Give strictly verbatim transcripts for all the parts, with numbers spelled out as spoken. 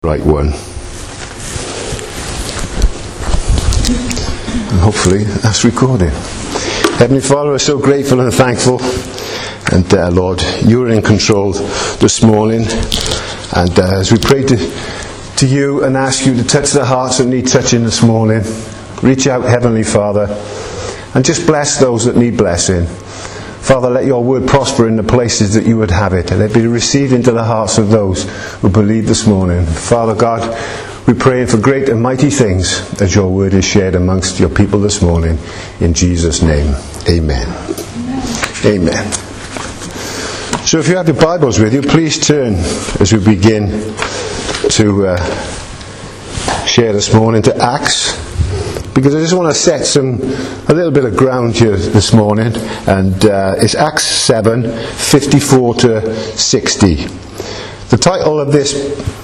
right one. And hopefully that's recording. Heavenly Father, we're so grateful and thankful. And uh, Lord, you're in control this morning. And uh, as we pray to, to you and ask you to touch the hearts that need touching this morning, reach out, Heavenly Father, and just bless those that need blessing. Father, let your word prosper in the places that you would have it, and let it be received into the hearts of those who believe this morning. Father God, we pray for great and mighty things as your word is shared amongst your people this morning. In Jesus' name, amen. Amen. Amen. So if you have your Bibles with you, please turn as we begin to uh, share this morning to Acts. Because I just want to set some a little bit of ground here this morning, and uh, it's Acts seven fifty-four to sixty. The title of this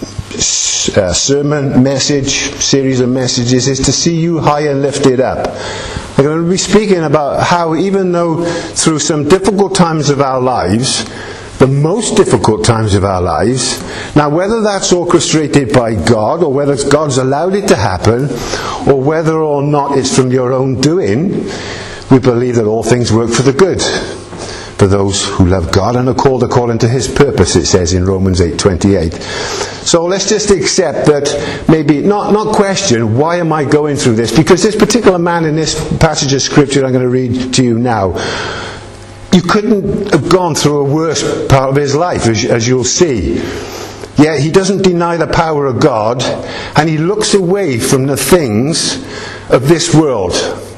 uh, sermon message series of messages is "To See You High and Lifted Up." I'm going to be speaking about how, even though through some difficult times of our lives, the most difficult times of our lives, now whether that's orchestrated by God, or whether God's allowed it to happen, or whether or not it's from your own doing, we believe that all things work for the good for those who love God and are called according to his purpose, it says in Romans eight twenty-eight. So let's just accept that, maybe not, not question, why am I going through this? Because this particular man in this passage of scripture I'm going to read to you now, you couldn't have gone through a worse part of his life, as, as you'll see. Yet he doesn't deny the power of God, and he looks away from the things of this world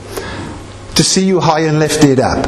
to see you high and lifted up.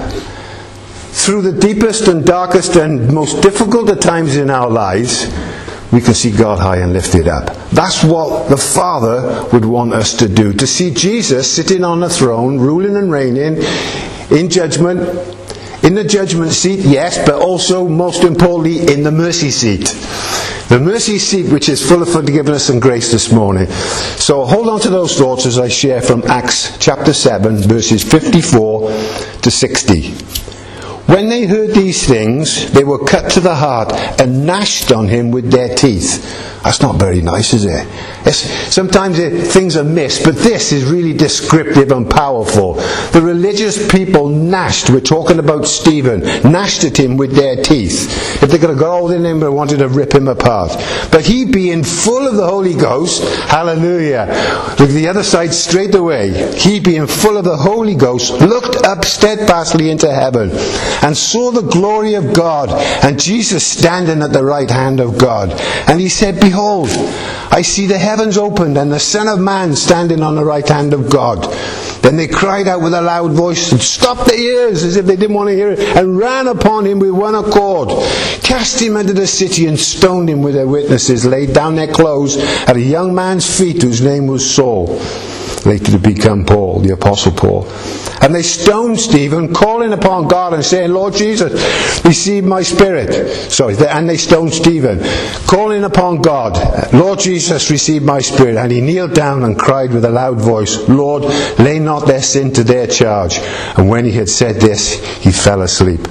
Through the deepest and darkest and most difficult of times in our lives, we can see God high and lifted up. That's what the Father would want us to do. To see Jesus sitting on the throne, ruling and reigning in judgment, in the judgment seat, yes, but also, most importantly, in the mercy seat. The mercy seat which is full of forgiveness and grace this morning. So hold on to those thoughts as I share from Acts chapter seven, verses fifty-four to sixty. When they heard these things, they were cut to the heart and gnashed on him with their teeth. That's not very nice, is it? It's, sometimes it, things are missed, but this is really descriptive and powerful. The religious people gnashed, we're talking about Stephen, gnashed at him with their teeth. If they could have got hold of him, they wanted to rip him apart. But he, being full of the Holy Ghost, hallelujah, look at the other side straight away, he being full of the Holy Ghost, looked up steadfastly into heaven, and saw the glory of God, and Jesus standing at the right hand of God. And he said, Behold, I see the heavens opened, and the Son of Man standing on the right hand of God. Then they cried out with a loud voice, and stopped their ears, as if they didn't want to hear it, and ran upon him with one accord, cast him into the city, and stoned him with their witnesses, laid down their clothes at a young man's feet, whose name was Saul, later to become Paul, the Apostle Paul. And they stoned Stephen, calling upon God and saying, Lord Jesus, receive my spirit. Sorry, and they stoned Stephen, calling upon God, Lord Jesus, receive my spirit. And he kneeled down and cried with a loud voice, Lord, lay not their sin to their charge. And when he had said this, he fell asleep.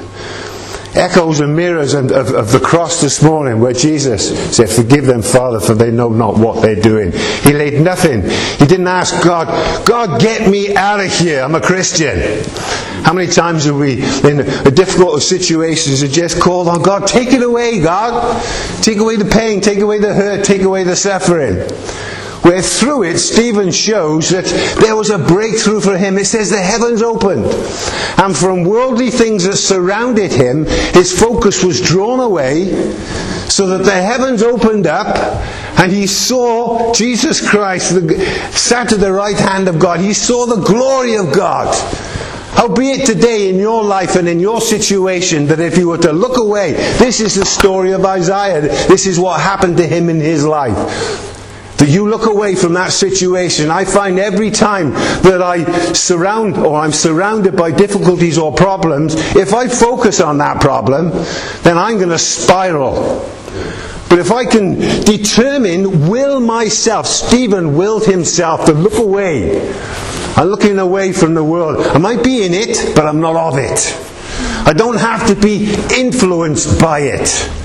Echoes and mirrors of, of, of the cross this morning, where Jesus said, forgive them, Father, for they know not what they're doing. He laid nothing. He didn't ask God, God, get me out of here, I'm a Christian. How many times have we, in a difficult situations, have just called on God, take it away, God. Take away the pain, take away the hurt, take away the suffering. Where through it, Stephen shows that there was a breakthrough for him. It says the heavens opened. And from worldly things that surrounded him, his focus was drawn away, so that the heavens opened up, and he saw Jesus Christ sat at the right hand of God. He saw the glory of God. Howbeit today in your life and in your situation, that if you were to look away, this is the story of Isaiah. This is what happened to him in his life. That you look away from that situation. I find every time that I surround, or I'm surrounded by difficulties or problems, if I focus on that problem, then I'm going to spiral. But if I can determine, will myself, Stephen willed himself to look away. I'm looking away from the world. I might be in it, but I'm not of it. I don't have to be influenced by it.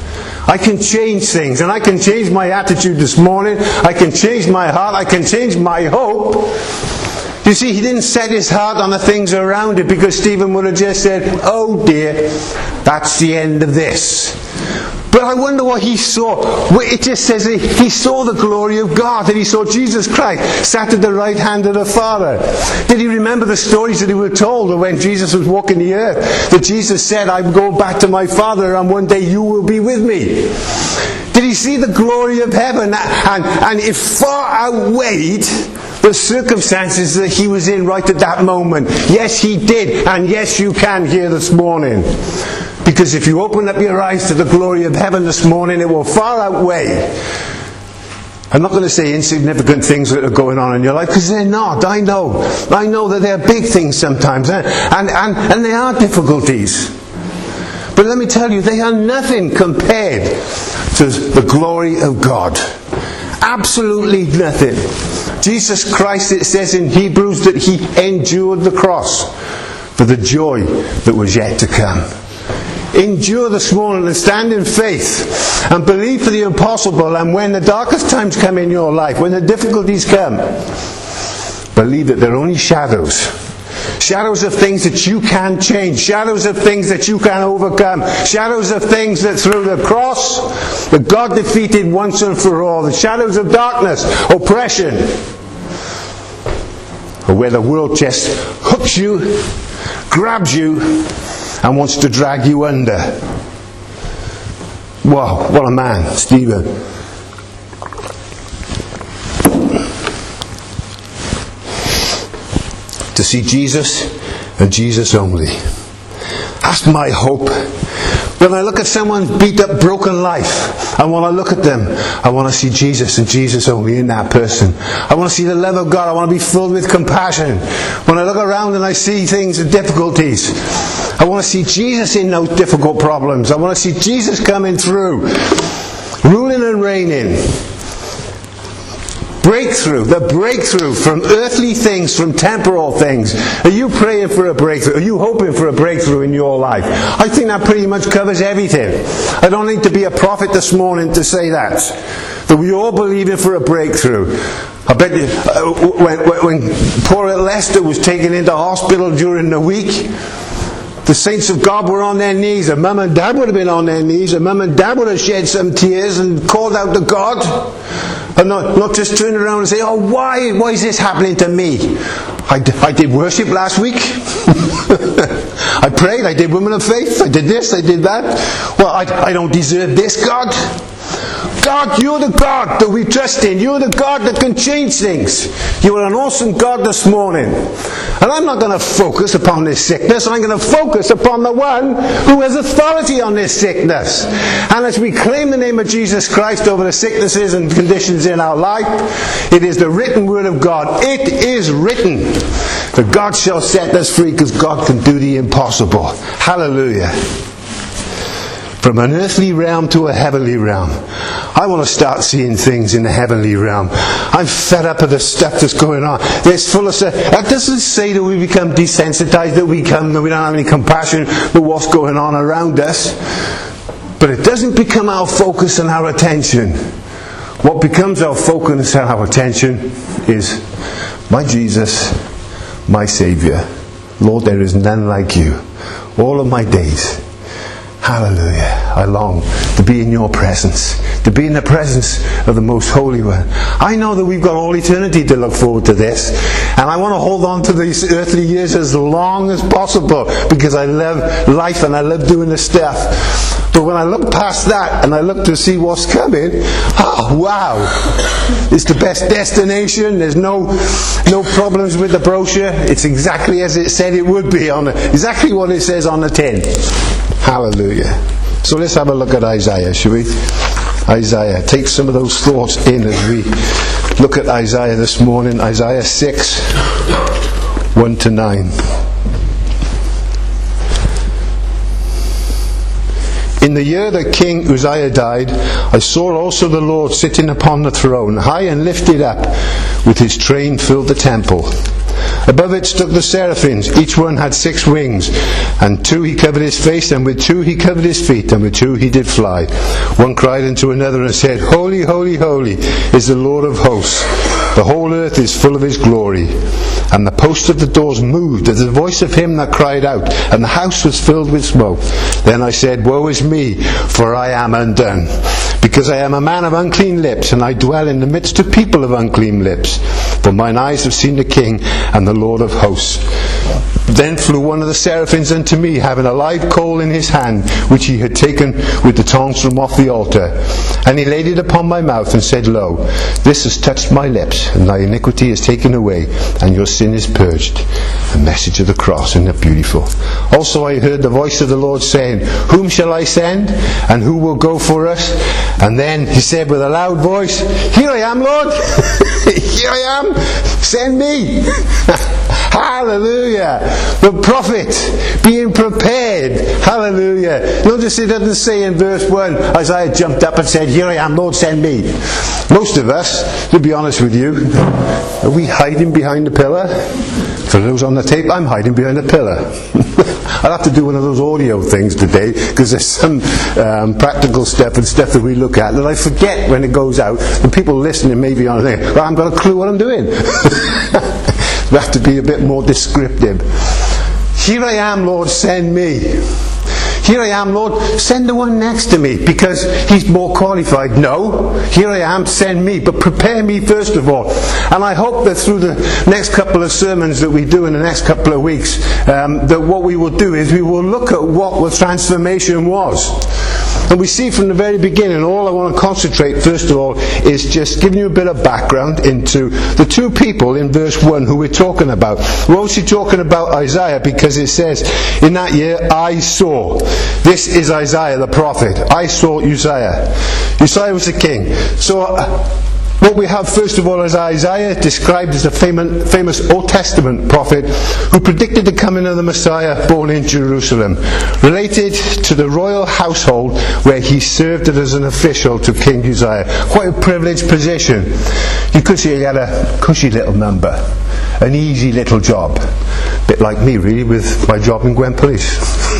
I can change things, and I can change my attitude this morning. I can change my heart. I can change my hope. You see, he didn't set his heart on the things around it, because Stephen would have just said, oh dear, that's the end of this. But I wonder what he saw. It just says he, he saw the glory of God, that he saw Jesus Christ sat at the right hand of the Father. Did he remember the stories that he were told of when Jesus was walking the earth? That Jesus said, I'm going back to my Father, and one day you will be with me. Did he see the glory of heaven? And, and it far outweighed the circumstances that he was in right at that moment. Yes, he did. And yes, you can here this morning. Because if you open up your eyes to the glory of heaven this morning, it will far outweigh, I'm not going to say insignificant things that are going on in your life, because they're not. I know. I know that they're big things sometimes. And, and, and, and they are difficulties. But let me tell you, they are nothing compared to the glory of God. Absolutely nothing. Jesus Christ, it says in Hebrews that he endured the cross for the joy that was yet to come. Endure this morning and stand in faith and believe for the impossible. And when the darkest times come in your life, when the difficulties come, believe that they're only shadows. Shadows of things that you can change. Shadows of things that you can overcome. Shadows of things that through the cross that God defeated once and for all. The shadows of darkness, oppression, or where the world just hooks you, grabs you, and wants to drag you under. Wow, what a man, Stephen. To see Jesus and Jesus only. That's my hope. When I look at someone's beat up, broken life, and when I look at them, I want to see Jesus and Jesus only in that person. I want to see the love of God. I want to be filled with compassion. When I look around and I see things and difficulties, I want to see Jesus in those difficult problems. I want to see Jesus coming through, ruling and reigning. Breakthrough, the breakthrough from earthly things, from temporal things. Are you praying for a breakthrough? Are you hoping for a breakthrough in your life? I think that pretty much covers everything. I don't need to be a prophet this morning to say that. That we all believing for a breakthrough. I bet you, uh, when, when poor Lester was taken into hospital during the week, the saints of God were on their knees, and mum and dad would have been on their knees, and mum and dad would have shed some tears and called out to God. And not, not just turn around and say, oh, why, why is this happening to me? I, d- I did worship last week. I prayed, I did women of faith, I did this, I did that. Well, I, I don't deserve this, God. God, you're the God that we trust in. You're the God that can change things. You are an awesome God this morning. And I'm not going to focus upon this sickness. I'm going to focus upon the one who has authority on this sickness. And as we claim the name of Jesus Christ over the sicknesses and conditions in our life, it is the written word of God. It is written that God shall set us free, because God can do the impossible. Hallelujah. From an earthly realm to a heavenly realm. I want to start seeing things in the heavenly realm. I'm fed up of the stuff that's going on. There's full of stuff. That doesn't say that we become desensitized, that we come, that we don't have any compassion for what's going on around us. But it doesn't become our focus and our attention. What becomes our focus and our attention is my Jesus, my Saviour. Lord, there is none like you. All of my days. Hallelujah. I long to be in your presence. To be in the presence of the Most Holy One. I know that we've got all eternity to look forward to this. And I want to hold on to these earthly years as long as possible. Because I love life and I love doing this stuff. But when I look past that and I look to see what's coming, oh wow. It's the best destination. There's no no problems with the brochure. It's exactly as it said it would be. on the, Exactly what it says on the tin. Hallelujah. So let's have a look at Isaiah, shall we? Isaiah. Take some of those thoughts in as we look at Isaiah this morning. Isaiah six, one to nine. In the year that King Uzziah died, I saw also the Lord sitting upon the throne, high and lifted up, with his train filled the temple. Above it stood the seraphims. Each one had six wings. And two he covered his face, and with two he covered his feet, and with two he did fly. One cried unto another and said, Holy, holy, holy is the Lord of hosts. The whole earth is full of his glory. And the posts of the doors moved at the voice of him that cried out, and the house was filled with smoke. Then I said, Woe is me, for I am undone, because I am a man of unclean lips, and I dwell in the midst of people of unclean lips. For mine eyes have seen the King and the Lord of hosts. Then flew one of the seraphims unto me, having a live coal in his hand, which he had taken with the tongs from off the altar. And he laid it upon my mouth, and said, Lo, this has touched my lips, and thy iniquity is taken away, and your sin is purged. The message of the cross, isn't it beautiful? Also I heard the voice of the Lord saying, Whom shall I send, and who will go for us? And then he said with a loud voice, Here I am, Lord. Here I am. Send me. Hallelujah. The prophet being prepared. Hallelujah. Notice it doesn't say in verse one, Isaiah jumped up and said, Here I am, Lord, send me. Most of us, to be honest with you, are we hiding behind the pillar? For those on the tape, I'm hiding behind a pillar. I'll have to do one of those audio things today, because there's some um, practical stuff and stuff that we look at that I forget when it goes out, and people listening maybe on there, well, I haven't got a clue what I'm doing. We have to be a bit more descriptive. Here I am, Lord, send me. Here I am, Lord, send the one next to me, because he's more qualified. No, here I am, send me, but prepare me first of all. And I hope that through the next couple of sermons that we do in the next couple of weeks, um, that what we will do is we will look at what the transformation was. And we see from the very beginning, all I want to concentrate first of all is just giving you a bit of background into the two people in verse one who we're talking about. We're obviously talking about Isaiah, because it says, in that year I saw. This is Isaiah the prophet. I saw Uzziah. Uzziah was the king. So uh, what we have first of all is Isaiah, described as a famous, famous Old Testament prophet who predicted the coming of the Messiah born in Jerusalem, related to the royal household where he served as an official to King Uzziah. Quite a privileged position. You could say he had a cushy little number, an easy little job. A bit like me really with my job in Gwent Police.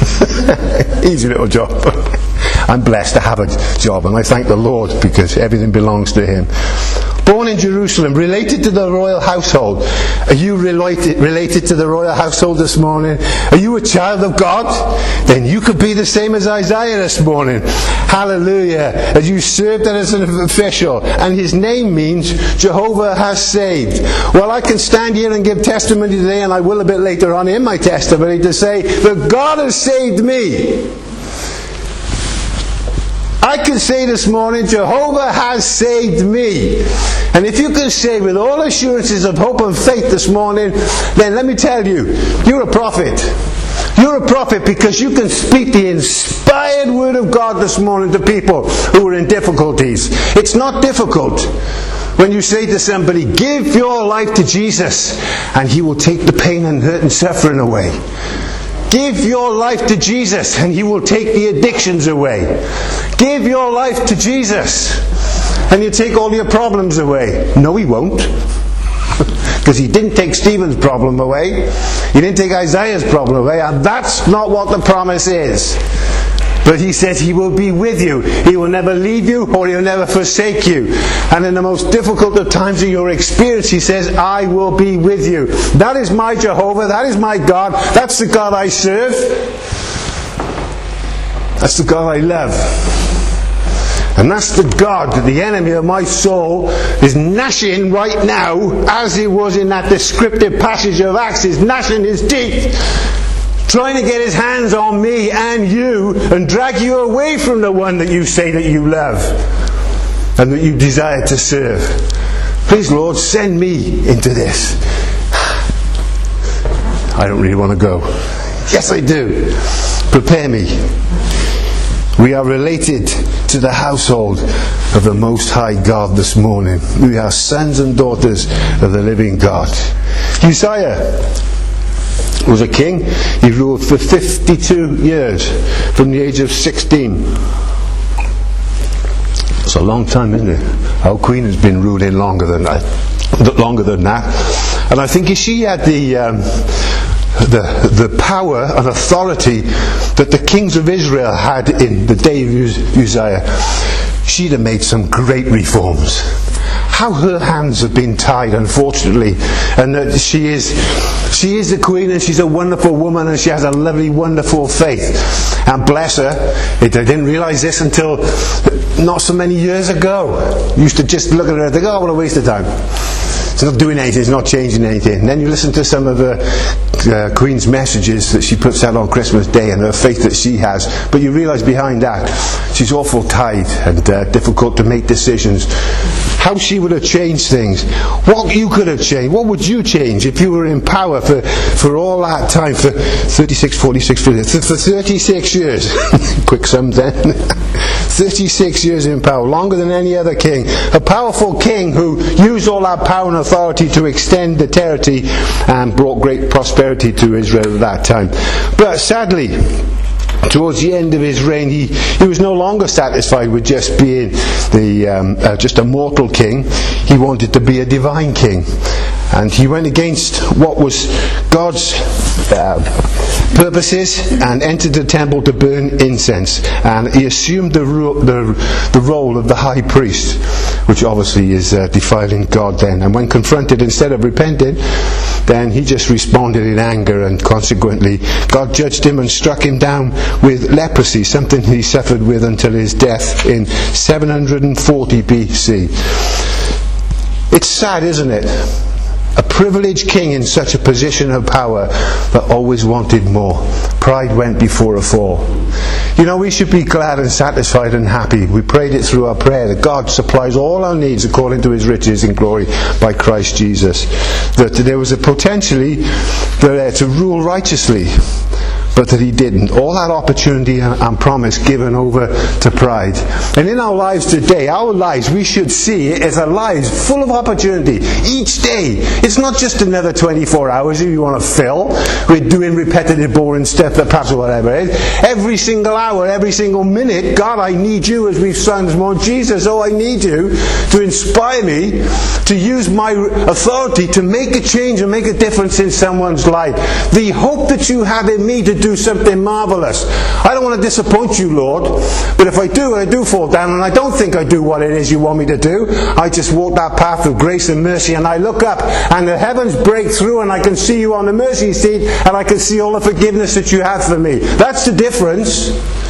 Easy little job. I'm blessed to have a job, and I thank the Lord because everything belongs to him. Born in Jerusalem, related to the royal household. Are you related, related to the royal household this morning? Are you a child of God? Then you could be the same as Isaiah this morning. Hallelujah. As you served as an official. And his name means Jehovah has saved. Well, I can stand here and give testimony today, and I will a bit later on in my testimony, to say that God has saved me. I can say this morning, Jehovah has saved me. And if you can say with all assurances of hope and faith this morning, then let me tell you, you're a prophet. You're a prophet because you can speak the inspired word of God this morning to people who are in difficulties. It's not difficult when you say to somebody, give your life to Jesus, and he will take the pain and hurt and suffering away. Give your life to Jesus and he will take the addictions away. Give your life to Jesus and he'll take all your problems away. No, he won't. Because he didn't take Stephen's problem away. He didn't take Isaiah's problem away. And that's not what the promise is. But he says he will be with you. He will never leave you, or he'll never forsake you. And in the most difficult of times of your experience, he says, I will be with you. That is my Jehovah. That is my God. That's the God I serve. That's the God I love. And that's the God that the enemy of my soul is gnashing right now, as he was in that descriptive passage of Acts. He's gnashing his teeth, trying to get his hands on me and you and drag you away from the one that you say that you love and that you desire to serve. Please, Lord, send me into this. I don't really want to go. Yes, I do. Prepare me. We are related to the household of the Most High God this morning. We are sons and daughters of the living God. Uzziah was a king. He ruled for fifty-two years, from the age of sixteen. It's a long time, isn't it? Our queen has been ruling longer than that. Longer than that. And I think if she had the... Um, The, the power and authority that the kings of Israel had in the day of Uzziah, she'd have made some great reforms. How her hands have been tied, unfortunately, and that she is she is the queen, and she's a wonderful woman, and she has a lovely, wonderful faith. And bless her, it, I didn't realise this until not so many years ago. I used to just look at her and think, oh, what a waste of time. It's not doing anything, it's not changing anything. And then you listen to some of the uh, Queen's messages that she puts out on Christmas Day and her faith that she has. But you realise behind that, she's awful tight and uh, difficult to make decisions. How she would have changed things. What you could have changed. What would you change if you were in power for, for all that time? For thirty-six, forty-six, forty-six, for thirty-six years. Quick sums then. thirty-six years in power. Longer than any other king. A powerful king who used all that power and authority to extend the territory and brought great prosperity to Israel at that time. But sadly, towards the end of his reign, he, he was no longer satisfied with just being the um, uh, just a mortal king. He wanted to be a divine king, and he went against what was God's uh, purposes and entered the temple to burn incense, and he assumed the, ro- the, the role of the high priest, which obviously is uh, defiling God then. And when confronted, instead of repenting, then he just responded in anger, and consequently God judged him and struck him down with leprosy, something he suffered with until his death in seven hundred forty B C. It's sad, isn't it? A privileged king in such a position of power, but always wanted more. Pride went before a fall. You know, we should be glad and satisfied and happy. We prayed it through our prayer, that God supplies all our needs according to his riches in glory by Christ Jesus. That there was a potentially there to rule righteously, but that he didn't. All that opportunity and promise given over to pride. And in our lives today, our lives, we should see it as a lives full of opportunity. Each day. It's not just another twenty-four hours if you want to fill with doing repetitive, boring stuff that perhaps or whatever it is. Every single hour, every single minute, God, I need you, as we've sung this morning. Jesus, oh, I need you to inspire me to use my authority to make a change and make a difference in someone's life. The hope that you have in me to do do something marvellous. I don't want to disappoint you, Lord, but if I do, I do fall down, and I don't think I do what it is you want me to do. I just walk that path of grace and mercy, and I look up, and the heavens break through, and I can see you on the mercy seat, and I can see all the forgiveness that you have for me. That's the difference.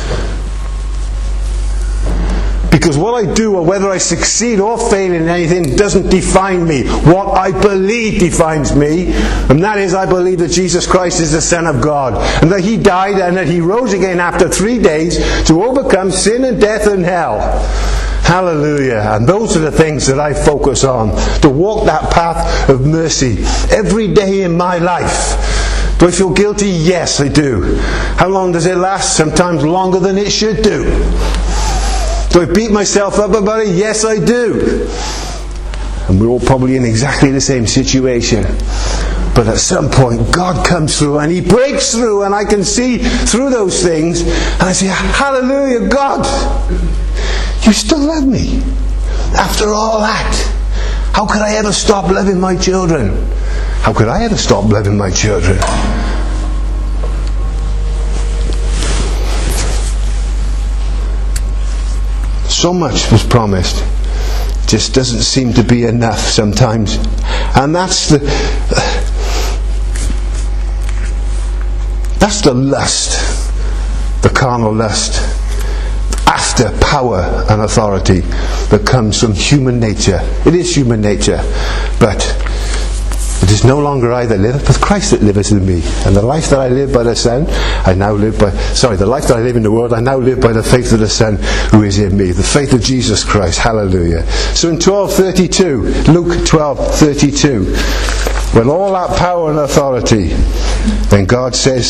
Because what I do, or whether I succeed or fail in anything, doesn't define me. What I believe defines me. And that is, I believe that Jesus Christ is the Son of God. And that he died and that he rose again after three days to overcome sin and death and hell. Hallelujah. And those are the things that I focus on. To walk that path of mercy every day in my life. Do I feel guilty? Yes, I do. How long does it last? Sometimes longer than it should do. Do I beat myself up about it? Yes, I do. And we're all probably in exactly the same situation. But at some point, God comes through and he breaks through, and I can see through those things. And I say, hallelujah, God, you still love me. After all that, how could I ever stop loving my children? How could I ever stop loving my children? So much was promised, just doesn't seem to be enough sometimes. And that's the that's the lust, the carnal lust after power and authority that comes from human nature. It is human nature, but it is no longer I that liveth, but Christ that liveth in me. And the life that I live by the Son, I now live by, sorry, the life that I live in the world, I now live by the faith of the Son who is in me. The faith of Jesus Christ. Hallelujah. So in twelve thirty-two, Luke twelve thirty-two, when all that power and authority, then God says,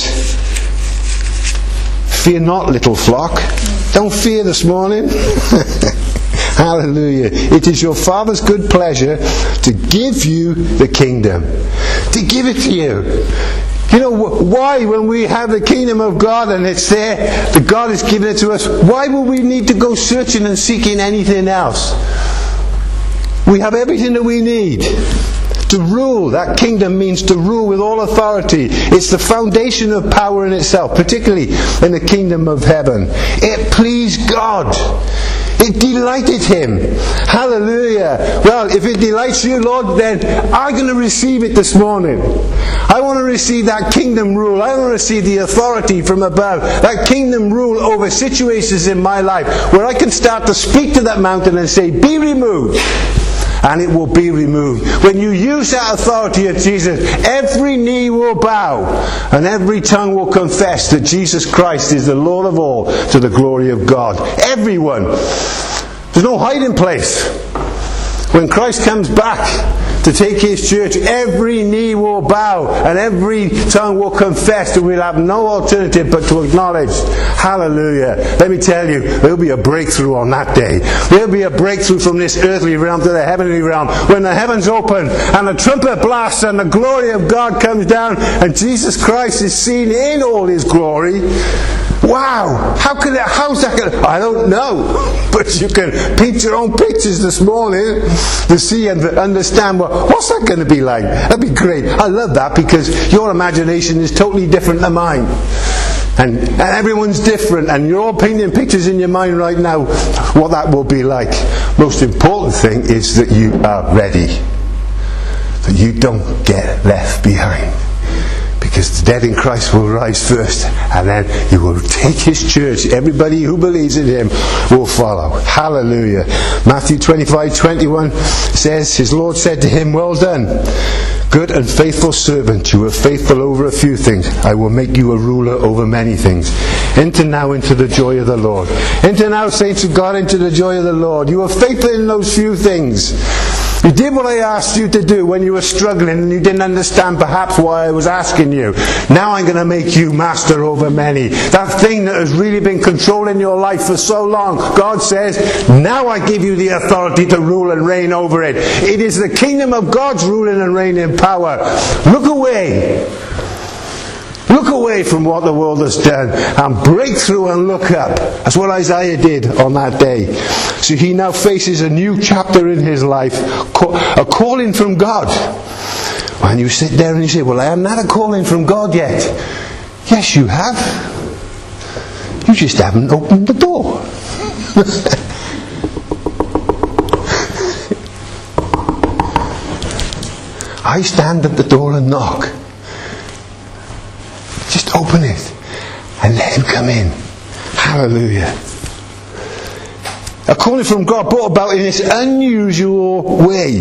fear not, little flock. Don't fear this morning. Hallelujah. It is your Father's good pleasure to give you the kingdom. To give it to you. You know, why, when we have the kingdom of God and it's there, that God has given it to us, why would we need to go searching and seeking anything else? We have everything that we need. To rule, that kingdom means to rule with all authority. It's the foundation of power in itself, particularly in the kingdom of heaven. It pleased God. It delighted him. Hallelujah. Well, if it delights you, Lord, then I'm going to receive it this morning. I want to receive that kingdom rule. I want to receive the authority from above. That kingdom rule over situations in my life where I can start to speak to that mountain and say, be removed. And it will be removed. When you use that authority of Jesus, every knee will bow and every tongue will confess that Jesus Christ is the Lord of all, to the glory of God. Everyone. There's no hiding place. When Christ comes back to take his church, every knee will bow and every tongue will confess that we'll have no alternative but to acknowledge. Hallelujah. Let me tell you, there'll be a breakthrough on that day. There'll be a breakthrough from this earthly realm to the heavenly realm. When the heavens open and the trumpet blasts and the glory of God comes down and Jesus Christ is seen in all his glory. Wow! How can that, how's that going to... I don't know. But you can paint your own pictures this morning to see and understand what, what's that going to be like. That'd be great. I love that because your imagination is totally different than mine. And, and everyone's different, and you're all painting pictures in your mind right now what that will be like. Most important thing is that you are ready. That you don't get left behind. Because the dead in Christ will rise first, and then he will take his church. Everybody who believes in him will follow. Hallelujah. Matthew twenty-five twenty-one says, his Lord said to him, well done, good and faithful servant. You were faithful over a few things. I will make you a ruler over many things. Enter now into the joy of the Lord. Enter now, saints of God, into the joy of the Lord. You were faithful in those few things. You did what I asked you to do when you were struggling and you didn't understand perhaps why I was asking you. Now I'm going to make you master over many. That thing that has really been controlling your life for so long, God says, now I give you the authority to rule and reign over it. It is the kingdom of God's ruling and reigning power. Look away. Look away from what the world has done and break through and look up. That's what Isaiah did on that day. So he now faces a new chapter in his life, a calling from God. And you sit there and you say, well, I haven't had a calling from God yet. Yes, you have. You just haven't opened the door. I stand at the door and knock. Just open it and let him come in. Hallelujah. A calling from God brought about in this unusual way.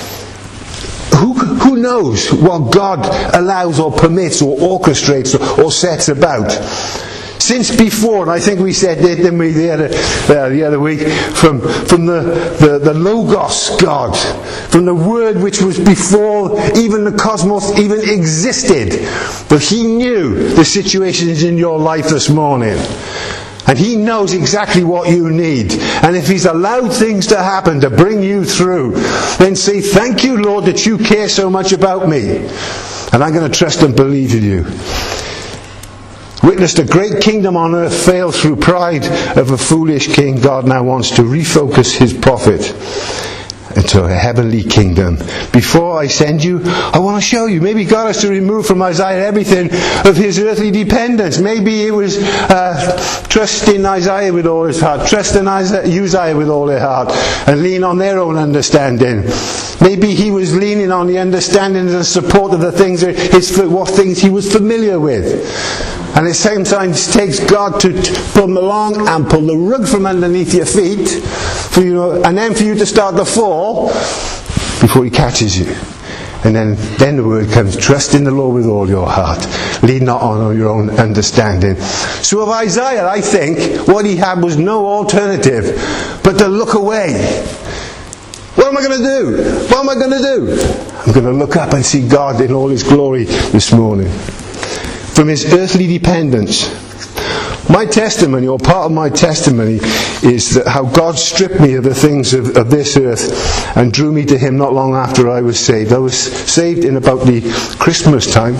Who, who knows what God allows or permits or orchestrates or, or sets about? Since before, and I think we said, didn't we, the other, uh, the other week, from, from the, the, the Logos God, from the Word which was before even the cosmos even existed, but he knew the situations in your life this morning. And he knows exactly what you need. And if he's allowed things to happen to bring you through, then say, thank you, Lord, that you care so much about me. And I'm going to trust and believe in you. Witnessed a great kingdom on earth fail through pride of a foolish king. God now wants to refocus his prophet into a heavenly kingdom. Before I send you, I want to show you. Maybe God has to remove from Isaiah everything of his earthly dependence. Maybe it was uh, trust in Isaiah with all his heart, trust in Isaiah, Uzziah with all their heart, and lean on their own understanding. Maybe he was leaning on the understanding and support of the things, his, what things he was familiar with. And it sometimes takes God to pull them along and pull the rug from underneath your feet, for you know, and then for you to start to fall before he catches you. And then, then the word comes, trust in the Lord with all your heart. Lean not on your own understanding. So of Isaiah, I think, what he had was no alternative but to look away. What am I going to do? What am I going to do? I'm going to look up and see God in all his glory this morning. From his earthly dependence. My testimony, or part of my testimony, is that how God stripped me of the things of, of this earth and drew me to him not long after I was saved. I was saved in about the Christmas time.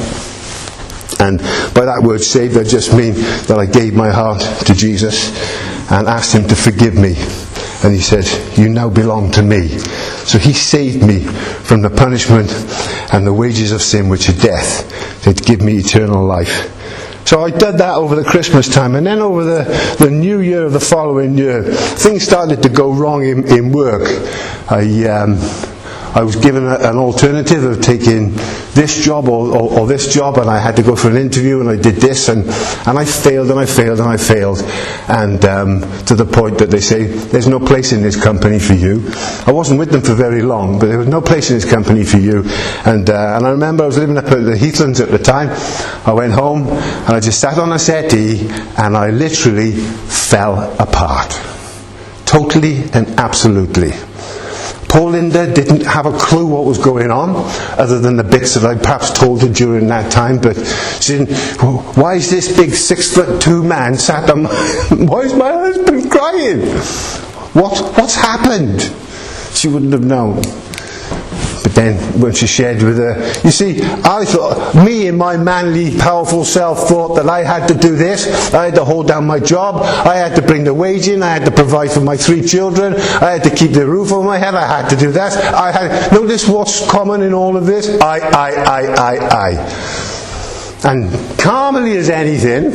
And by that word saved, I just mean that I gave my heart to Jesus and asked him to forgive me. And he said, you now belong to me. So he saved me from the punishment and the wages of sin, which are death, to give me eternal life. So I did that over the Christmas time, and then over the, the new year of the following year, things started to go wrong in, in work. I um, I was given a, an alternative of taking this job or, or, or this job, and I had to go for an interview, and I did this, and, and I failed, and I failed, and I failed, and um, to the point that they say, there's no place in this company for you. I wasn't with them for very long, but there was no place in this company for you. And, uh, and I remember I was living up at the Heathlands at the time. I went home, and I just sat on a settee, and I literally fell apart. Totally and absolutely. Poor Linda didn't have a clue what was going on, other than the bits that I perhaps told her during that time. But she didn't. Why is this big six foot two man sat on? My, why is my husband crying? What what's happened? She wouldn't have known. But then, when she shared with her, you see, I thought, me in my manly, powerful self thought that I had to do this. I had to hold down my job. I had to bring the wage in. I had to provide for my three children. I had to keep the roof over my head. I had to do that. I had. Notice what's common in all of this? I, I, I, I, I. And calmly as anything,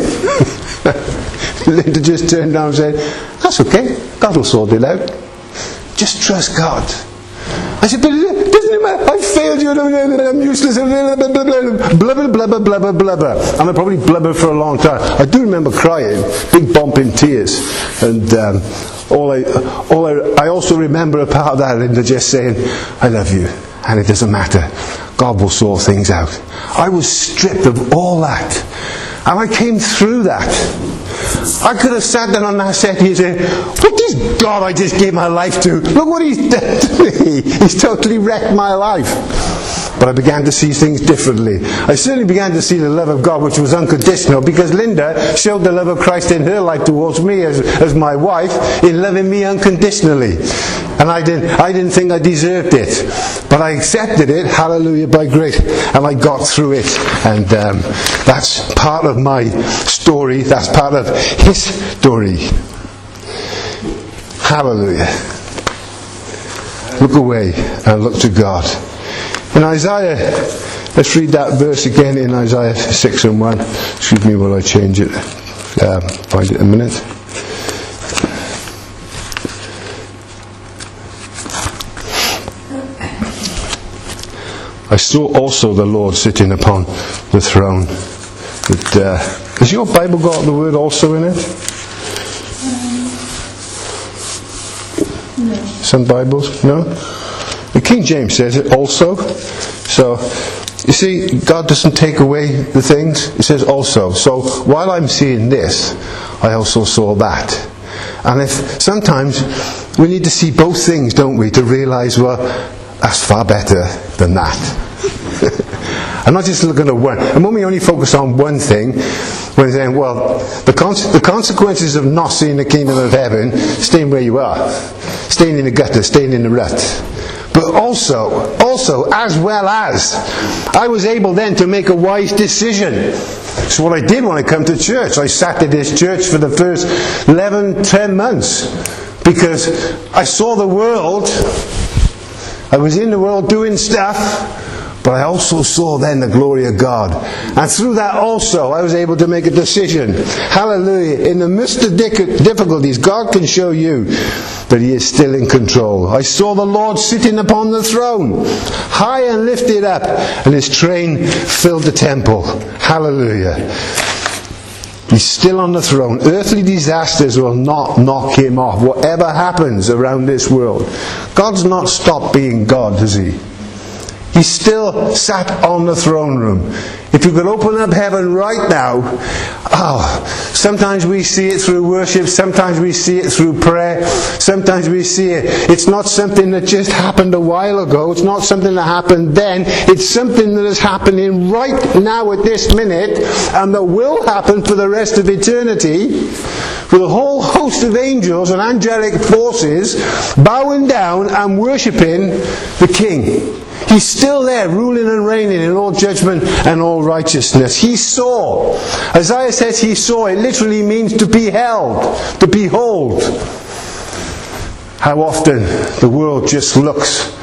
Linda just turned down and said, "That's okay. God will sort it out. Just trust God." I said, "But doesn't it matter? I failed you, I'm useless, blubber, blubber, blubber, blubber, blubber." And I probably blubbered for a long time. I do remember crying, big bump in tears. And um, all I, all I, I also remember a part of that, Linda just saying, "I love you, and it doesn't matter. God will sort things out." I was stripped of all that. And I came through that. I could have sat down on that settee and said, "What is God I just gave my life to? Look what he's done to me. He's totally wrecked my life." But I began to see things differently. I certainly began to see the love of God, which was unconditional, because Linda showed the love of Christ in her life towards me as, as my wife, in loving me unconditionally. And I didn't, I didn't think I deserved it. But I accepted it, hallelujah, by grace. And I got through it. And um, that's part of my story. That's part of his story. Hallelujah. Look away and look to God. In Isaiah, let's read that verse again in Isaiah six and one. Excuse me while I change it. Um, find it in a minute. I saw also the Lord sitting upon the throne. But, uh, has your Bible got the word "also" in it? No. Some Bibles? No? The King James says it also. So, you see, God doesn't take away the things. It says also. So, while I'm seeing this, I also saw that. And if sometimes we need to see both things, don't we, to realise, well, that's far better than that. I'm not just looking at one. And when we only focus on one thing, we're saying, well, the, con- the consequences of not seeing the kingdom of heaven, staying where you are, staying in the gutter, staying in the rut. But also, also, as well as, I was able then to make a wise decision. So what I did when I come to church, I sat at this church for the first eleven, ten months. Because I saw the world, I was in the world doing stuff, but I also saw then the glory of God. And through that also, I was able to make a decision. Hallelujah. In the midst of difficulties, God can show you that He is still in control. I saw the Lord sitting upon the throne, high and lifted up, and His train filled the temple. Hallelujah. He's still on the throne. Earthly disasters will not knock Him off, whatever happens around this world. God's not stopped being God, has He? He's still sat on the throne room. If you could open up heaven right now, oh, sometimes we see it through worship, sometimes we see it through prayer, sometimes we see it. It's not something that just happened a while ago, it's not something that happened then, it's something that is happening right now at this minute, and that will happen for the rest of eternity, with a whole host of angels and angelic forces bowing down and worshipping the King. He's still there, ruling and reigning in all judgment and all righteousness. He saw. Isaiah says he saw. It literally means to beheld, to behold. How often the world just looks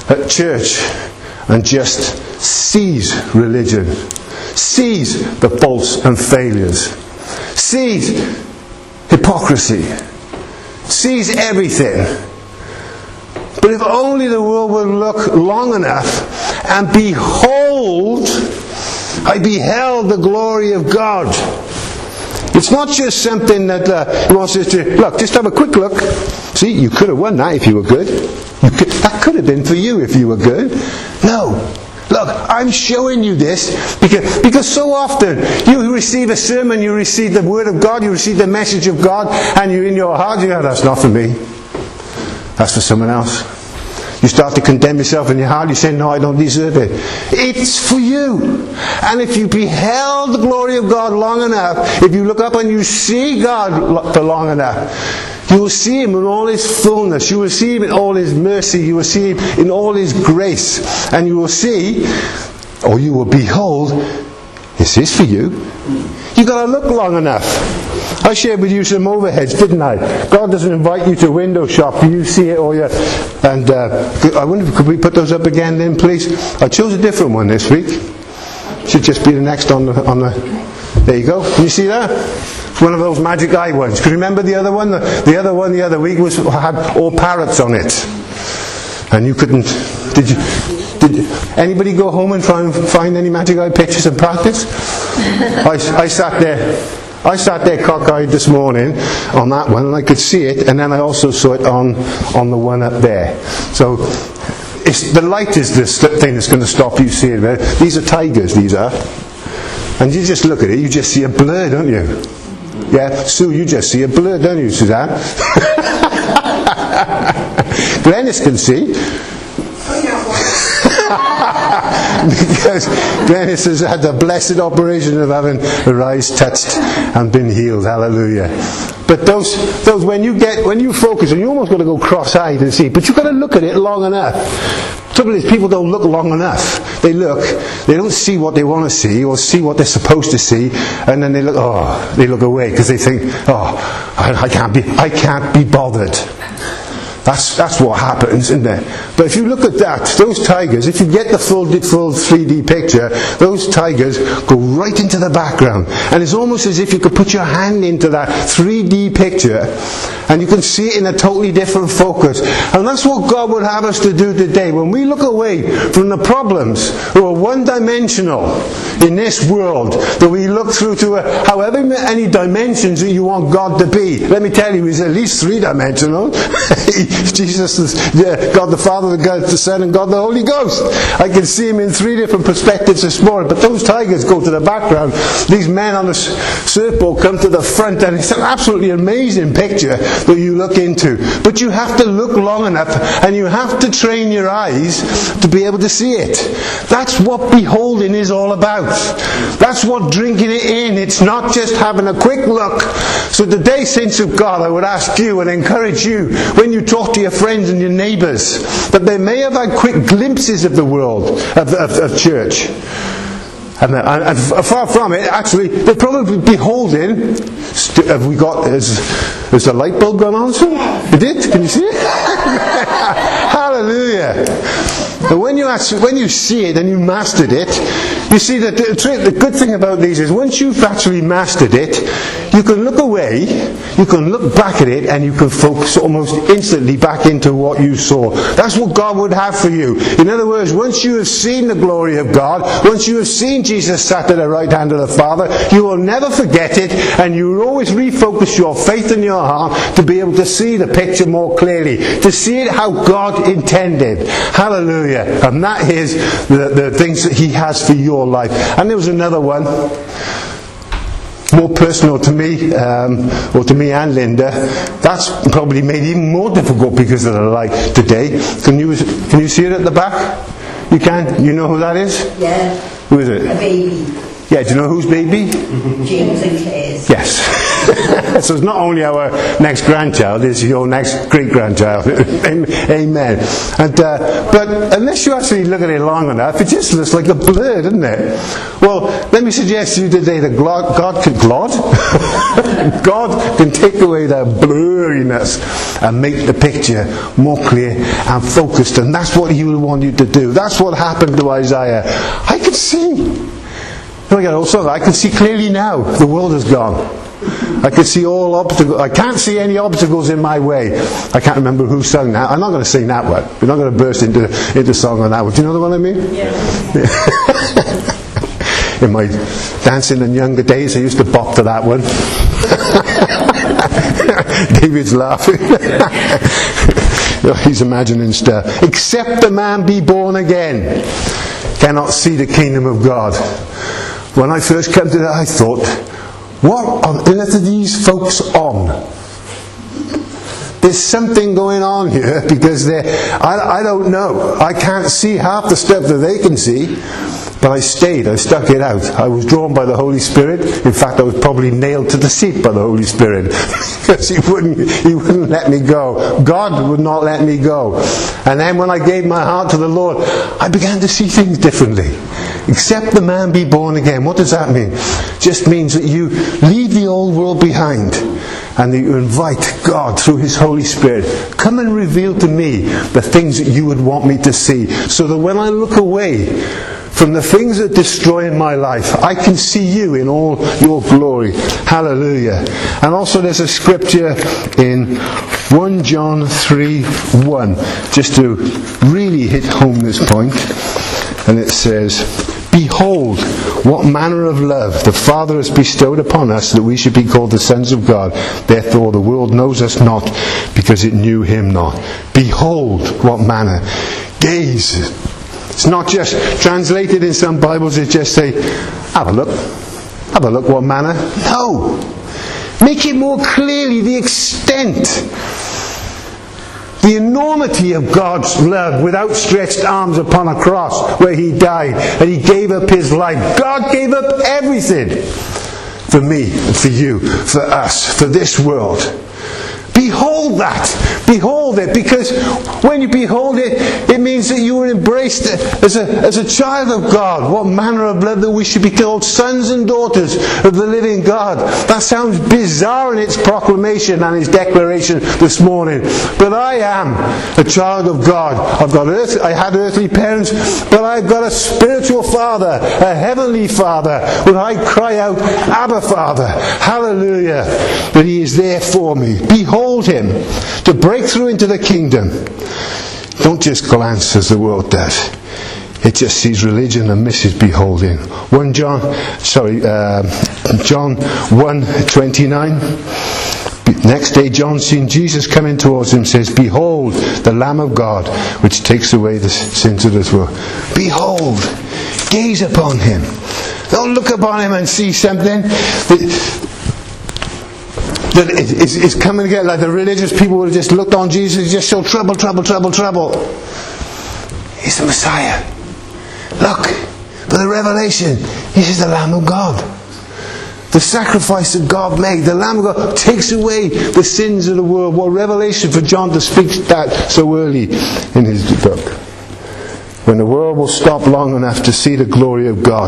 at church and just sees religion, sees the faults and failures, sees hypocrisy, sees everything. But if only the world would look long enough and behold, I beheld the glory of God. It's not just something that uh, he wants us to, look, just have a quick look. See, you could have won that if you were good. You could, that could have been for you if you were good. No. Look, I'm showing you this because, because so often you receive a sermon, you receive the Word of God, you receive the message of God, and you in your heart, you go, that's not for me. That's for someone else. You start to condemn yourself in your heart. You say, no, I don't deserve it. It's for you. And if you beheld the glory of God long enough, if you look up and you see God for long enough, you will see Him in all His fullness. You will see Him in all His mercy. You will see Him in all His grace. And you will see, or you will behold, this is for you. You've got to look long enough. I shared with you some overheads, didn't I? God doesn't invite you to window shop. You see it, or you. And uh, I wonder, could we put those up again, then, please? I chose a different one this week. Should just be the next on the on the. There you go. Can you see that? It's one of those magic eye ones. Can you remember the other one? The, the other one the other week was had all parrots on it, and you couldn't. Did you? Did anybody go home and try and find any magic eye pictures and practice? I, I sat there. I sat there cockeyed this morning on that one, and I could see it, and then I also saw it on, on the one up there. So it's, the light is the thing that's going to stop you seeing it. These are tigers, these are. And you just look at it, you just see a blur, don't you? Yeah, Sue, you just see a blur, don't you, Suzanne? Glennis can see. Because Glennis has had the blessed operation of having her eyes touched and been healed. Hallelujah. But those, those when you get, when you focus, and you almost got to go cross-eyed and see, but you've got to look at it long enough. The trouble is, people don't look long enough. They look, they don't see what they want to see, or see what they're supposed to see, and then they look, oh, they look away because they think, oh, I, I can't be, I can't be bothered. That's that's what happens, isn't it? But if you look at that, those tigers, if you get the full full three D picture, those tigers go right into the background. And it's almost as if you could put your hand into that three D picture and you can see it in a totally different focus. And that's what God would have us to do today. When we look away from the problems who are one-dimensional in this world, that we look through to a, however many dimensions that you want God to be. Let me tell you, He's at least three-dimensional. Jesus is yeah, God the Father, God the Son, and God the Holy Ghost. I can see Him in three different perspectives this morning. But those tigers go to the background. These men on the surfboard come to the front, and it's an absolutely amazing picture that you look into. But you have to look long enough, and you have to train your eyes to be able to see it. That's what beholding is all about. That's what drinking it in. It's not just having a quick look. So today, saints of God, I would ask you and encourage you, when you talk to your friends and your neighbours, that they may have had quick glimpses of the world, of, of, of church. And, and, and far from it, actually, they're probably beholding. St- have we got, has, has the light bulb gone on? It did? Can you see it? Hallelujah. But when you actually, when you see it and you mastered it, you see that the, the good thing about these is once you've actually mastered it, you can look away, you can look back at it, and you can focus almost instantly back into what you saw. That's what God would have for you. In other words, once you have seen the glory of God, once you have seen Jesus sat at the right hand of the Father, you will never forget it, and you will always refocus your faith in your heart to be able to see the picture more clearly, to see it how God intended. Hallelujah. And that is the, the things that He has for your life. And there was another one, more personal to me, um, or to me and Linda. That's probably made it even more difficult because of the light today. Can you can you see it at the back? You can? You know who that is? Yeah. Who is it? A baby. Yeah, do you know whose baby? James and Claire's. Yes. So it's not only our next grandchild, it's your next great-grandchild. Amen. And, uh, but unless you actually look at it long enough, it just looks like a blur, doesn't it? Well, let me suggest to you today that God can, God? God can take away that blurriness and make the picture more clear and focused. And that's what He will want you to do. That's what happened to Isaiah. I could see. Also, I can see clearly now. The world is gone. I can see all obstacles. I can't see any obstacles in my way. I can't remember who sung that. I'm not going to sing that one. We're not going to burst into into song on that one. Do you know the one I mean? Yeah. In my dancing and younger days, I used to bop to that one. David's laughing. He's imagining stuff. Except the man be born again, cannot see the kingdom of God. When I first came to that, I thought, what on earth are these folks on? There's something going on here, because they're, I, I don't know. I can't see half the stuff that they can see. But I stayed, I stuck it out. I was drawn by the Holy Spirit. In fact, I was probably nailed to the seat by the Holy Spirit. Because He wouldn't, He wouldn't let me go. God would not let me go. And then when I gave my heart to the Lord, I began to see things differently. Except the man be born again. What does that mean? It just means that you leave the old world behind, and that you invite God through His Holy Spirit, come and reveal to me the things that you would want me to see, so that when I look away from the things that destroy in my life, I can see you in all your glory. Hallelujah. And also there's a scripture in First John three one, just to really hit home this point. And it says, behold, what manner of love the Father has bestowed upon us, that we should be called the sons of God. Therefore the world knows us not, because it knew Him not. Behold, what manner. Gaze. It's not just translated in some Bibles, it just say, have a look. Have a look, what manner. No. Make it more clearly the extent, the enormity of God's love with outstretched arms upon a cross where He died and He gave up His life. God gave up everything for me, for you, for us, for this world. Behold that. Behold it. Because when you behold it, it means that you were embraced as a, as a child of God. What manner of love that we should be called sons and daughters of the living God. That sounds bizarre in its proclamation and its declaration this morning. But I am a child of God. I've got earth, I had earthly parents, but I've got a spiritual Father, a heavenly Father, when I cry out, Abba Father. Hallelujah. That He is there for me. Behold Him, to break through into the kingdom. Don't just glance as the world does. It just sees religion and misses beholding. One John, sorry, uh, John one twenty-nine. Next day, John, seeing Jesus coming towards him, says, behold, the Lamb of God, which takes away the sins of this world. Behold, gaze upon Him. Don't look upon Him and see something that is, is coming again, like the religious people would have just looked on Jesus, just so trouble, trouble, trouble, trouble. He's the Messiah. Look, for the revelation, He is the Lamb of God. The sacrifice that God made, the Lamb of God takes away the sins of the world. What revelation for John to speak that so early in his book. When the world will stop long enough to see the glory of God.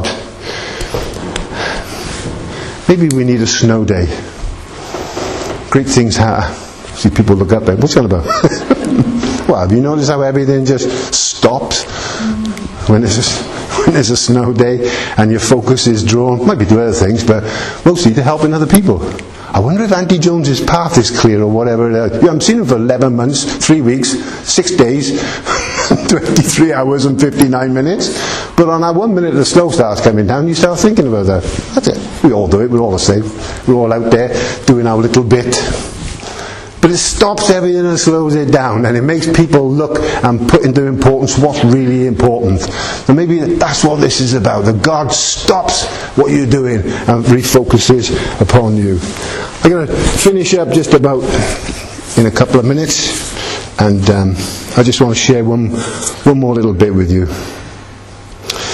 Maybe we need a snow day. Great things happen. See people look up there. What's that about? Well, have you noticed how everything just stops when there's a, when there's a snow day and your focus is drawn? Might be to other things, but mostly to helping other people. I wonder if Auntie Jones's path is clear or whatever. You haven't seen him for eleven months, three weeks, six days, twenty-three hours and fifty-nine minutes. But on that one minute the snow starts coming down, you start thinking about that. That's it. We all do it. We're all the same. We're all out there doing our little bit. But it stops everything and slows it down, and it makes people look and put into importance what's really important. And maybe that's what this is about. That God stops what you're doing and refocuses upon you. I'm going to finish up just about in a couple of minutes, and um, I just want to share one one more little bit with you.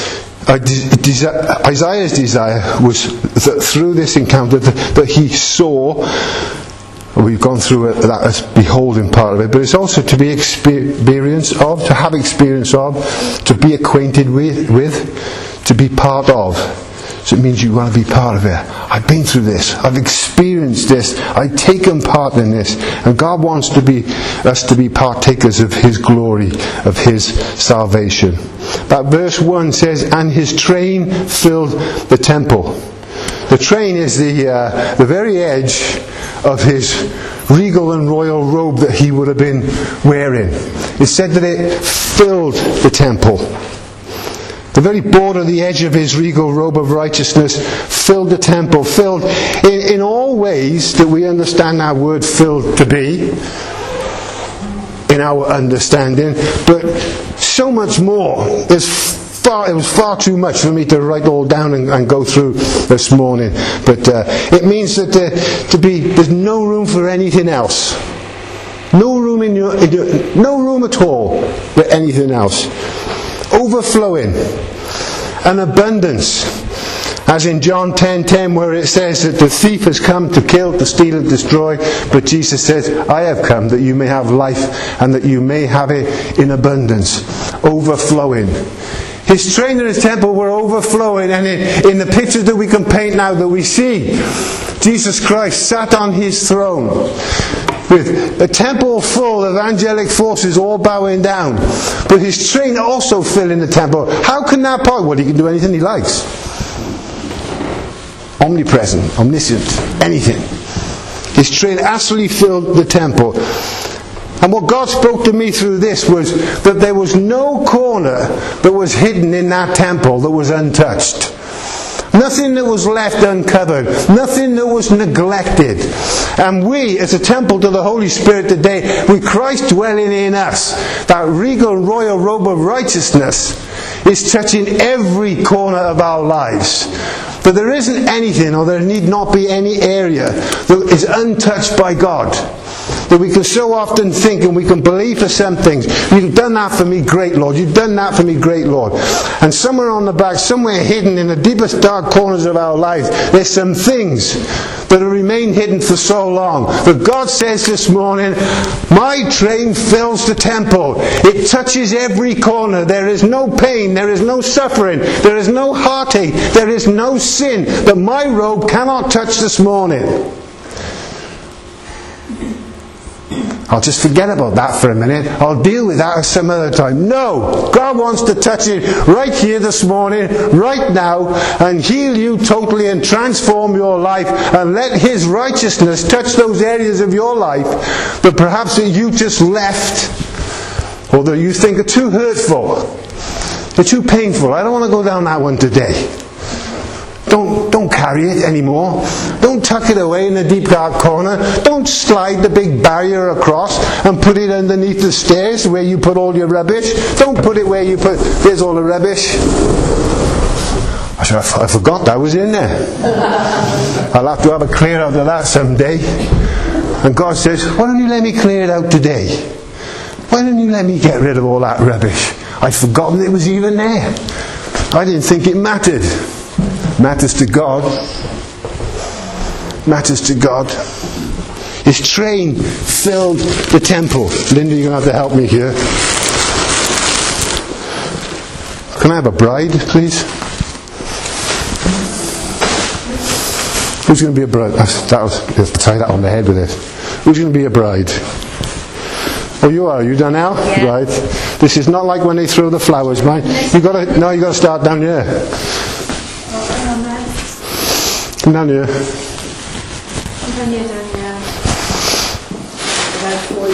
Isaiah's desire was that through this encounter that, that he saw, we've gone through that as beholding part of it, but it's also to be experienced of, to have experience of, to be acquainted with, with, to be part of. So it means you want to be part of it. I've been through this. I've experienced this. I've taken part in this. And God wants to be us to be partakers of His glory, of His salvation. That verse one says, and His train filled the temple. The train is the uh, the very edge of His regal and royal robe that He would have been wearing. It said that it filled the temple. The very border, the edge of His regal robe of righteousness filled the temple, filled in, in all ways that we understand that word filled to be, in our understanding, but so much more. There's far, it was far too much for me to write all down and, and go through this morning. But uh, it means that uh, to be, there's no room for anything else. No room in your, in your, no room at all for anything else. Overflowing, an abundance, as in John ten ten, where it says that the thief has come to kill, to steal and destroy, but Jesus says, I have come that you may have life and that you may have it in abundance. Overflowing. His train and His temple were overflowing, and in, in the pictures that we can paint now that we see, Jesus Christ sat on His throne with a temple full of angelic forces all bowing down, but His train also filling the temple. How can that part? Well, He can do anything He likes. Omnipresent, omniscient, anything. His train absolutely filled the temple. And what God spoke to me through this was that there was no corner that was hidden in that temple that was untouched. Nothing that was left uncovered. Nothing that was neglected. And we, as a temple to the Holy Spirit today, with Christ dwelling in us, that regal royal robe of righteousness is touching every corner of our lives. But there isn't anything, or there need not be any area that is untouched by God. That we can so often think and we can believe for some things. You've done that for me, great Lord. You've done that for me, great Lord. And somewhere on the back, somewhere hidden in the deepest dark corners of our lives, there's some things that have remained hidden for so long. But God says this morning, my train fills the temple. It touches every corner. There is no pain. There is no suffering. There is no heartache. There is no sin that my robe cannot touch this morning. I'll just forget about that for a minute. I'll deal with that some other time. No! God wants to touch it right here this morning, right now, and heal you totally and transform your life, and let His righteousness touch those areas of your life that perhaps that you just left, or that you think are too hurtful, they're too painful. I don't want to go down that one today. Don't, don't carry it anymore. Don't tuck it away in a deep dark corner. Don't slide the big barrier across and put it underneath the stairs where you put all your rubbish. Don't put it where you put, there's all the rubbish. I forgot that was in there. I'll have to have a clear out of that someday. And God says, why don't you let me clear it out today? Why don't you let me get rid of all that rubbish? I'd forgotten it was even there. I didn't think it mattered. Matters to God. Matters to God. His train filled the temple. Linda, you're going to have to help me here. Can I have a bride, please? Who's going to be a bride? That was, you have to tie that on the head with it. Who's going to be a bride? Oh, you are. Are you done now? Yeah. Right. This is not like when they throw the flowers, man. You got to. No, you got to start down here. Come down here. Down here, down here. About four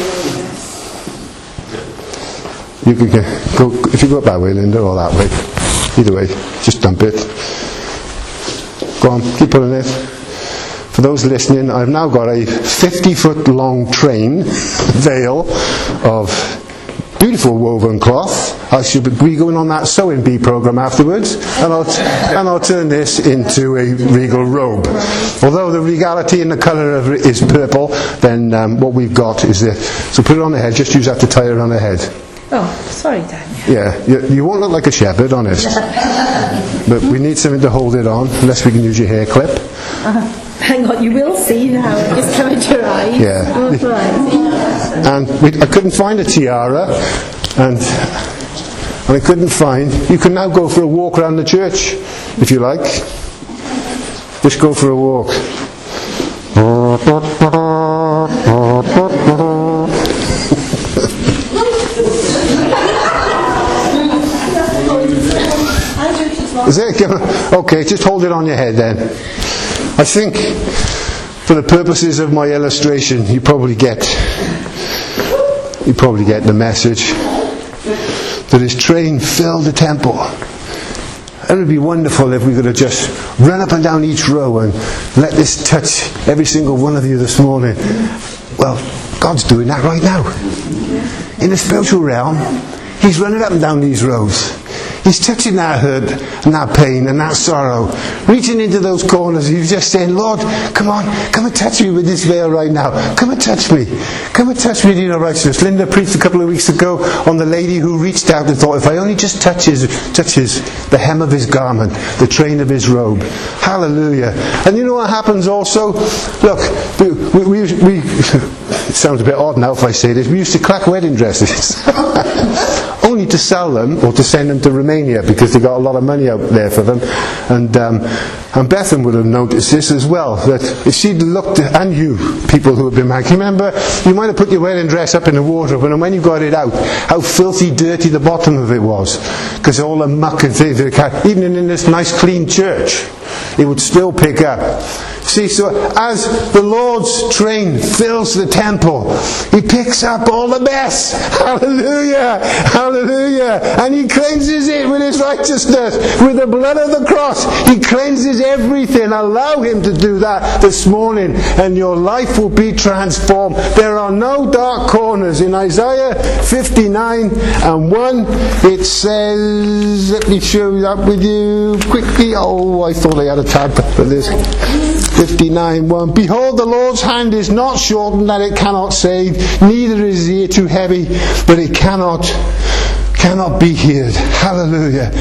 years. You can go if you go up that way, Linda, or that way. Either way, just dump it. Go on, keep pulling it. For those listening, I've now got a fifty-foot long train veil of beautiful woven cloth. I should be going on that sewing bee program afterwards, and I'll t- and I'll turn this into a regal robe. Although the regality in the colour of it is purple, then um, what we've got is the. So put it on the head. Just use that to tie it on the head. Oh, sorry, Dan. Yeah, you, you won't look like a shepherd, honest. but we need something to hold it on, unless we can use your hair clip. Uh, hang on, you will see now. Just come into your eyes. Yeah. Oh, right. And we, I couldn't find a tiara, and, and I couldn't find... You can now go for a walk around the church, if you like. Just go for a walk. Is it? Okay, just hold it on your head then. I think, for the purposes of my illustration, you probably get, you probably get the message that his train filled the temple. It would be wonderful if we could have just run up and down each row and let this touch every single one of you this morning. Well, God's doing that right now. In the spiritual realm, He's running up and down these rows. He's touching that hurt and that pain and that sorrow. Reaching into those corners. He's just saying, Lord, come on, come and touch me with this veil right now. Come and touch me. Come and touch me in your righteousness. Linda preached a couple of weeks ago on the lady who reached out and thought, if I only just touches, touches the hem of his garment, the train of his robe. Hallelujah. And you know what happens also? Look, we, we, we, we it sounds a bit odd now if I say this. We used to crack wedding dresses. Only to sell them or to send them to Romania because they got a lot of money out there for them. And um, and Bethan would have noticed this as well, that if she'd looked at, and you people who have been married, remember, you might have put your wedding dress up in the wardrobe, and when you got it out, how filthy dirty the bottom of it was, because all the muck and things that it had, even in this nice clean church, it would still pick up. See, so as the Lord's train fills the temple, He picks up all the mess. Hallelujah! Hallelujah! And He cleanses it with His righteousness, with the blood of the cross. He cleanses everything. Allow Him to do that this morning, and your life will be transformed. There are no dark corners. In Isaiah fifty-nine and one, it says, let me show that with you quickly. Oh, I thought I had a tab for this. fifty-nine one. Behold, the Lord's hand is not shortened that it cannot save, neither is His ear too heavy, but it cannot, cannot be heard. Hallelujah.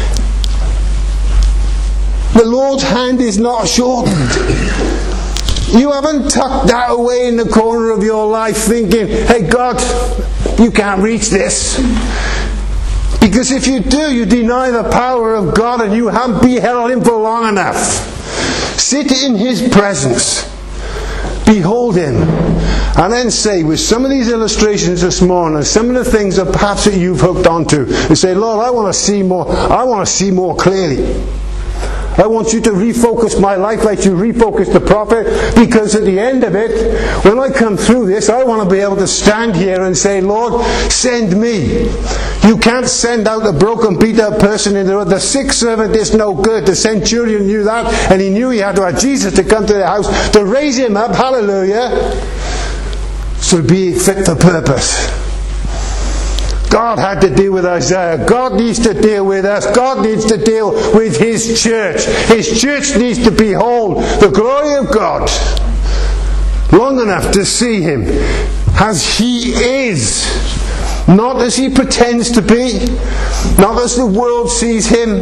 The Lord's hand is not shortened. You haven't tucked that away in the corner of your life thinking, hey God, you can't reach this. Because if you do, you deny the power of God and you haven't beheld Him for long enough. Sit in His presence. Behold Him. And then say, with some of these illustrations this morning, and some of the things that perhaps that you've hooked onto, and say, Lord, I want to see more. I want to see more clearly. I want you to refocus my life like you refocus the prophet, because at the end of it, when I come through this, I want to be able to stand here and say, Lord, send me. You can't send out a broken, beat up person in the road. The sick servant is no good. The centurion knew that, and he knew he had to have Jesus to come to the house to raise him up. Hallelujah. So be fit for purpose. God had to deal with Isaiah. God needs to deal with us. God needs to deal with His church. His church needs to behold the glory of God long enough to see Him as He is. Not as He pretends to be. Not as the world sees Him.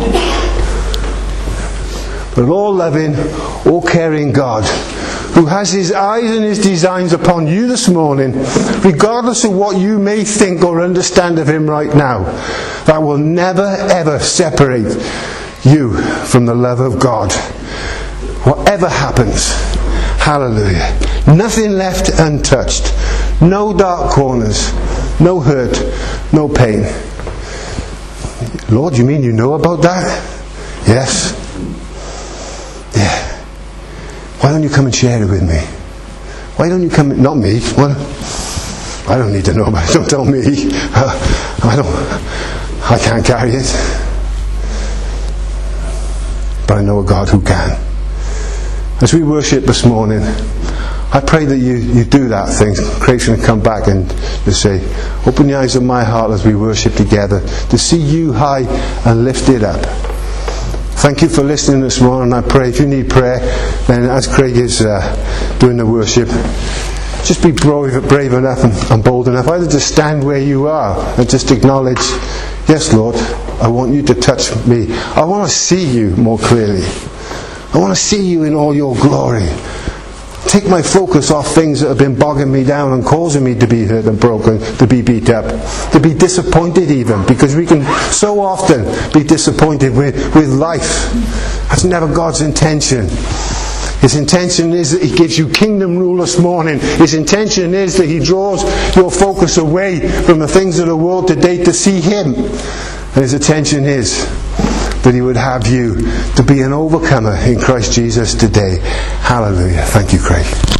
But all loving, all caring God, who has His eyes and His designs upon you this morning, regardless of what you may think or understand of Him right now, that will never ever separate you from the love of God. Whatever happens, hallelujah. Nothing left untouched. No dark corners. No hurt. No pain. Lord, you mean you know about that? Yes. Yeah. Why don't you come and share it with me? Why don't you come... Not me. Well, I don't need to know about it. Don't tell me. Uh, I don't... I can't carry it. But I know a God who can. As we worship this morning, I pray that you, you do that thing. Creation will come back and just say, open the eyes of my heart as we worship together, to see you high and lifted up. Thank you for listening this morning. I pray if you need prayer, then as Craig is uh, doing the worship, just be brave, brave enough and, and bold enough either to stand where you are and just acknowledge Yes, Lord, I want you to touch me. I want to see you more clearly. I want to see you in all your glory. Take my focus off things that have been bogging me down and causing me to be hurt and broken, to be beat up, to be disappointed even, because we can so often be disappointed with, with life. That's never God's intention. His intention is that He gives you kingdom rule this morning. His intention is that He draws your focus away from the things of the world today to see Him. And His intention is that He would have you to be an overcomer in Christ Jesus today. Hallelujah. Thank you, Craig.